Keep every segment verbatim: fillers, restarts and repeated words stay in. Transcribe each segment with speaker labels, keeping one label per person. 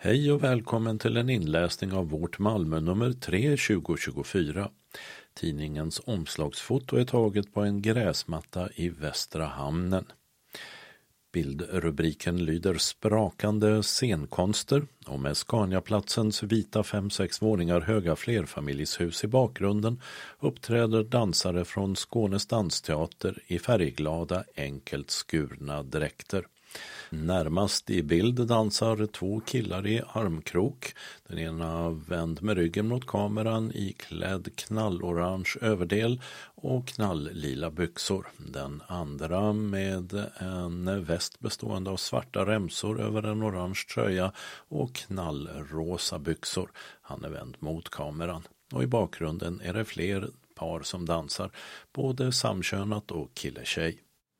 Speaker 1: Hej och välkommen till en inläsning av vårt Malmö nummer tre tjugo tjugofyra. Tidningens omslagsfoto är taget på en gräsmatta i Västra hamnen. Bildrubriken lyder sprakande scenkonster och med Scaniaplatsens vita fem sex våningar höga flerfamiljshus i bakgrunden uppträder dansare från Skånes dansteater i färgglada enkelt skurna dräkter. Närmast i bild dansar två killar i armkrok, den ena vänd med ryggen mot kameran i klädd knallorange överdel och knalllila byxor. Den andra med en väst bestående av svarta remsor över en orange tröja och knallrosa byxor. Han är vänd mot kameran och i bakgrunden är det fler par som dansar, både samkönat och kille-tjej.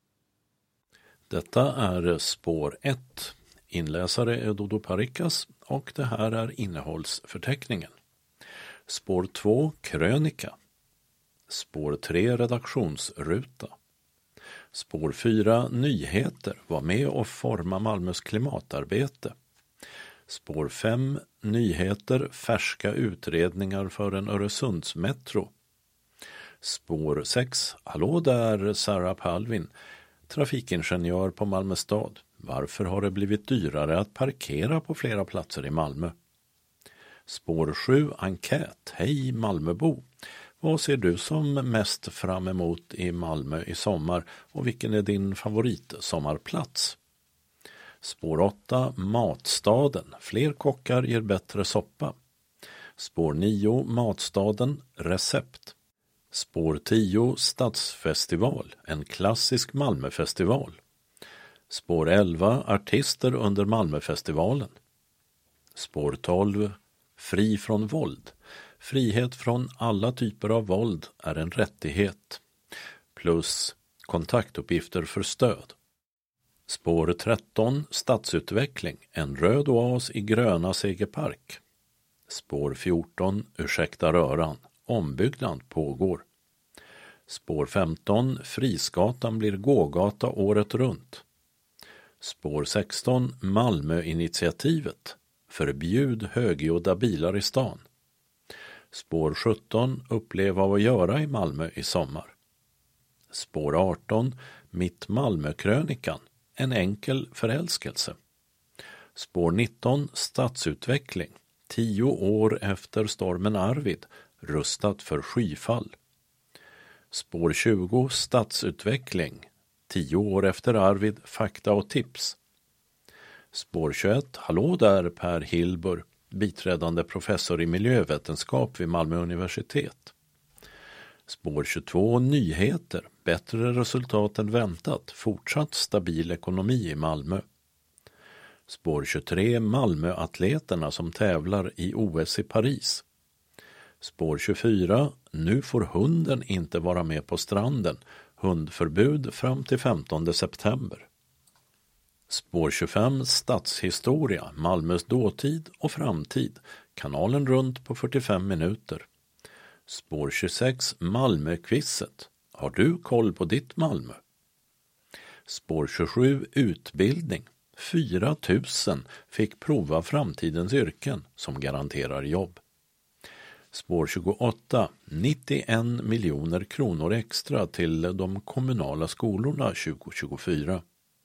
Speaker 1: Detta är spår ett. Inläsare är Dodo Parikas och det här är innehållsförteckningen. Spår två, krönika. Spår tre, redaktionsruta. Spår fyra, nyheter. Var med och forma Malmös klimatarbete. Spår fem, nyheter. Färska utredningar för en Öresundsmetro. Spår sex, hallå där Sarah Palvin. Trafikingenjör på Malmö stad. Varför har det blivit dyrare att parkera på flera platser i Malmö? Spår sju, enkät. Hej Malmöbo. Vad ser du som mest fram emot i Malmö i sommar och vilken är din favoritsommarplats? Spår åtta, matstaden. Fler kockar ger bättre soppa. Spår nio, matstaden. Recept. Spår tio, stadsfestival, en klassisk Malmöfestival. Spår elva, artister under Malmöfestivalen. Spår tolv, fri från våld. Frihet från alla typer av våld är en rättighet. Plus kontaktuppgifter för stöd. Spår tretton, stadsutveckling, en röd oas i gröna Segerpark. Spår fjorton, ursäkta röran. Ombyggnad pågår. Spår femton, Frisgatan blir gågata året runt. Spår sexton, Malmöinitiativet. Förbjud högljudda bilar i stan. Spår sjutton, uppleva vad göra i Malmö i sommar. Spår arton, Mitt Malmökrönikan. En enkel förälskelse. Spår nitton, stadsutveckling. Tio år efter stormen Arvid. Rustat för skyfall. Spår tjugo, stadsutveckling. Tio år efter Arvid, fakta och tips. Spår tjugoett, hallå där Per Hilbur, biträdande professor i miljövetenskap vid Malmö universitet. Spår tjugotvå, nyheter. Bättre resultat än väntat. Fortsatt stabil ekonomi i Malmö. Spår tjugotre, Malmöatleterna som tävlar i O S i Paris. Spår tjugofyra, nu får hunden inte vara med på stranden. Hundförbud fram till femtonde september. Spår tjugofem, stadshistoria, Malmös dåtid och framtid. Kanalen runt på fyrtiofem minuter. Spår tjugosex, Malmöquizet. Har du koll på ditt Malmö? Spår tjugosju, utbildning. fyra tusen fick prova framtidens yrken som garanterar jobb. Spår tjugoåtta, nittioen miljoner kronor extra till de kommunala skolorna tjugo tjugofyra.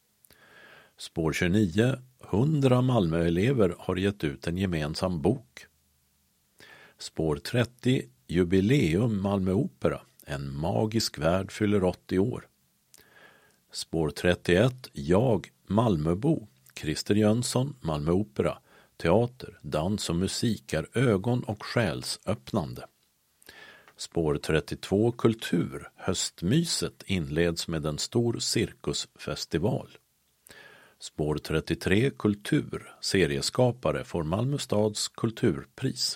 Speaker 1: Spår tjugonio, hundra Malmöelever har gett ut en gemensam bok. Spår trettio, jubileum Malmö Opera, en magisk värld fyller åttio år. Spår trettioett, jag Malmöbo, Christer Jönsson, Malmö Opera. Teater, dans och musik är ögon- och själsöppnande. Spår trettiotvå, kultur. Höstmyset inleds med en stor cirkusfestival. Spår trettiotre, kultur. Serieskapare får Malmö stads kulturpris.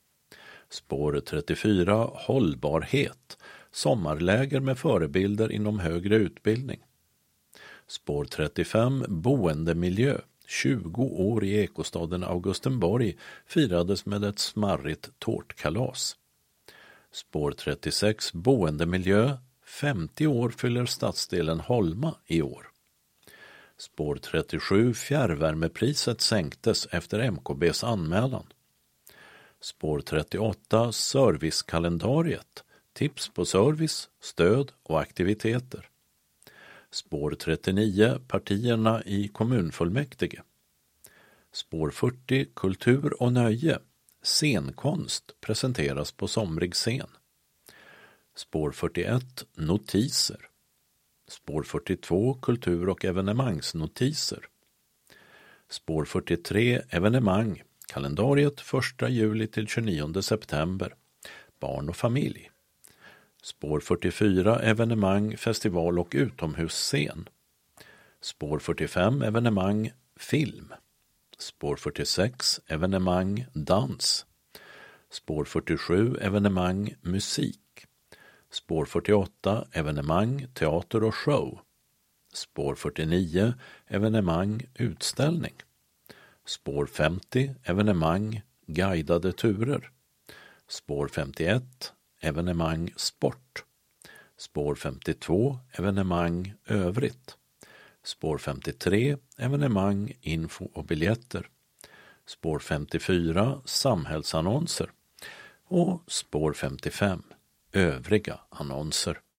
Speaker 1: Spår trettiofyra, hållbarhet. Sommarläger med förebilder inom högre utbildning. Spår trettiofem, boendemiljö. tjugo år i ekostaden Augustenborg firades med ett smarrigt tårtkalas. Spår trettiosex, boendemiljö. femtio år fyller stadsdelen Holma i år. Spår trettiosju, fjärrvärmepriset sänktes efter M K B:s anmälan. Spår trettioåtta, servicekalendariet, tips på service, stöd och aktiviteter. Spår trettionio, partierna i kommunfullmäktige. Spår fyrtio, kultur och nöje, scenkonst presenteras på somrig scen. Spår fyrtioett, notiser. Spår fyrtiotvå, kultur- och evenemangsnotiser. Spår fyrtiotre, evenemang, kalendariet första juli till tjugonionde september, barn och familj. Spår fyrtiofyra, evenemang, festival och utomhusscen. Spår fyrtiofem, evenemang, film. Spår fyrtiosex, evenemang, dans. Spår fyrtiosju, evenemang, musik. Spår fyrtioåtta, evenemang, teater och show. Spår fyrtionio, evenemang, utställning. Spår femtio, evenemang, guidade turer. Spår femtioett, evenemang, sport. Spår femtiotvå, evenemang, övrigt. Spår femtiotre, evenemang, info och biljetter. Spår femtiofyra, samhällsannonser. Och spår femtiofem, övriga annonser.